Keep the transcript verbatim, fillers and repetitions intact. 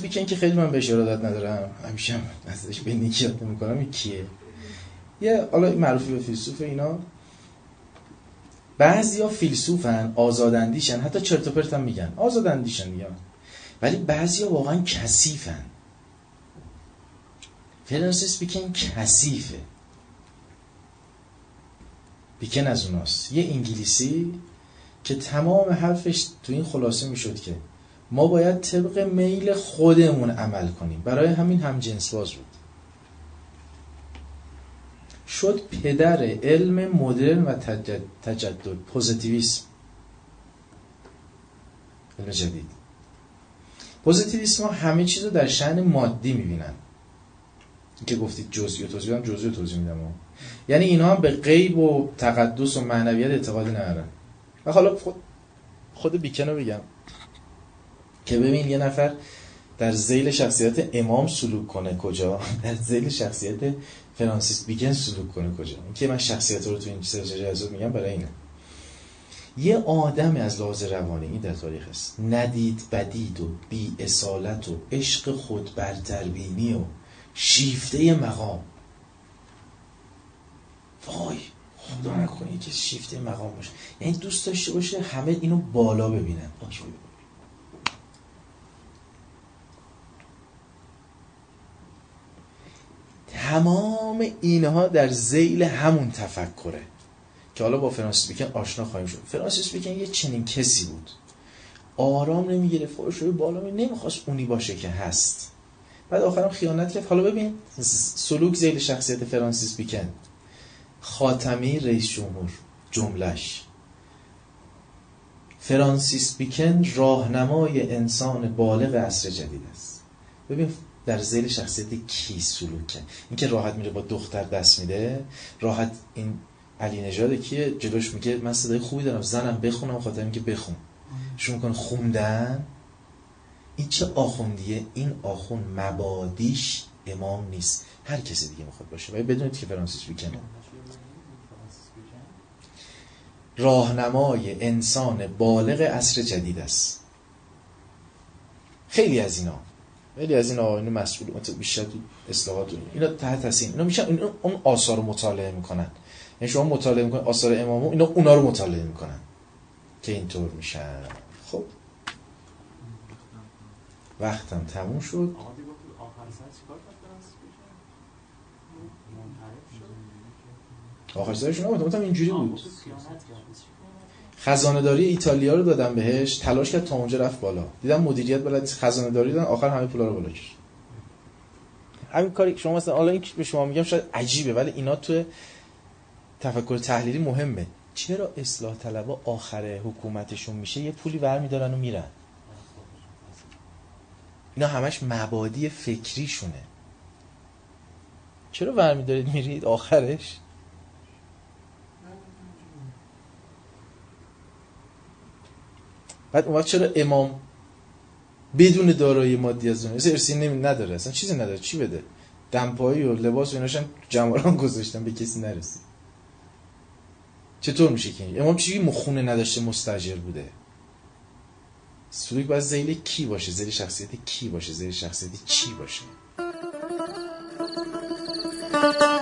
بیکن که خیلی من بهش ارادت ندارم، همیشه هم ازش به نیکی یاد میکنم. این کیه؟ یه حالا معروفی به فیلسوف اینا. بعضیا فیلسوفن، آزاداندیشن، حتی چرت و پرت هم میگن، آزاداندیشن میگن، ولی بعضیا واقعا کثیفن. فرانسیس بیکن کثیفه. بیکن از اوناست. یه انگلیسی که تمام حرفش تو این خلاصه میشد که ما باید طبق میل خودمون عمل کنیم، برای همین هم جنس باز بود. شد پدر علم مدرن و تجدد, تجدد. پوزیتیویسم، علم جدید. پوزیتیویسم ها همه چیز رو در شأن مادی میبینن. این که گفتید جزئی و توضیح، هم جزئی و توضیح میدم. یعنی اینها هم به غیب و تقدس و معنویت اعتقادی ندارن. و حالا خود خود بیکن رو بگم که ببین یه نفر در ذیل شخصیت امام سلوک کنه کجا، در ذیل شخصیت فرانسیس بیکن سلوک کنه کجا. این که من شخصیت رو تو این سلسله جزء میگم برای اینه. یه آدم از لحاظ روانی، این در تاریخ است، ندید بدید و بی اصالت و عشق خود برتربینی و شیفته مقام. وای خدا نکنه که شیفته مقام باشه، یعنی دوست داشته باشه همه اینو بالا ببینن. تمام اینها در ذیل همون تفکره که حالا با فرانسیس بیکن آشنا خواهیم شد. فرانسیس بیکن یه چنین کسی بود، آرام نمیگیره، فوش روی بالا می نمیخواست اونی باشه که هست. بعد آخرام خیانت کرد. حالا ببین سلوک ذیل شخصیت فرانسیس بیکن. خاتمی رئیس جمهور جملهش: فرانسیس بیکن راهنمای انسان بالغ عصر جدید است. ببین در ذیل شخصیت کی سلوک کرد. این که راحت میره با دختر دست میده، راحت این علی نژاد کیه جلوش میگه من صدای خوبی دارم زنم بخونم، خاطر اینکه بخون شروع میکنه خوندن. این چه آخوندیه؟ این آخوند مبادیش امام نیست، هر کسی دیگه میخواد باشه. ولی بدونید که فرانسیس بیکن راهنمای انسان بالغ عصر جدید است. خیلی از اینا خیلی از این آقایون مسئول بیشتر تو اصلاحات اینا تحت هستین، اینا میشن اینا اون آثار رو مطالعه میکنن. یعنی شما مطالعه میکنید آثار امامو، اینا اونا رو مطالعه میکنن که اینطور میشن. خب وقتم تموم شد. آخر سرشون آمد مثلا اینجوری بود. خزانه داری ایتالیا رو دادن بهش، تلاش کرد تا اونجا رفت بالا، دیدم مدیریت بلد خزانه داری دادن، آخر همه پولا رو بالا کشید. همین کاری شما مثلا حالا این به شما میگم شاید عجیبه، ولی اینا تو تفکر تحلیلی مهمه. چرا اصلاح طلبها آخر حکومتشون میشه یه پولی برمی‌دارن و میرن؟ اینا همش مبادی فکریشونه. چرا برمی‌دارید میرید آخرش؟ بعد اون وقت چرا امام بدون دارایی مادی از دنیا ارثی نمی نداره، اصلا چیزی نداره، چی بده؟ دمپایی و لباس و ایناشم جمالان گذاشتن به کسی نرسید. چطور میشه که امام چیزی مخونه نداشته مستاجر بوده؟ سلوک باید ذیل کی باشه؟ ذیل شخصیت کی باشه؟ ذیل شخصیت چی باشه؟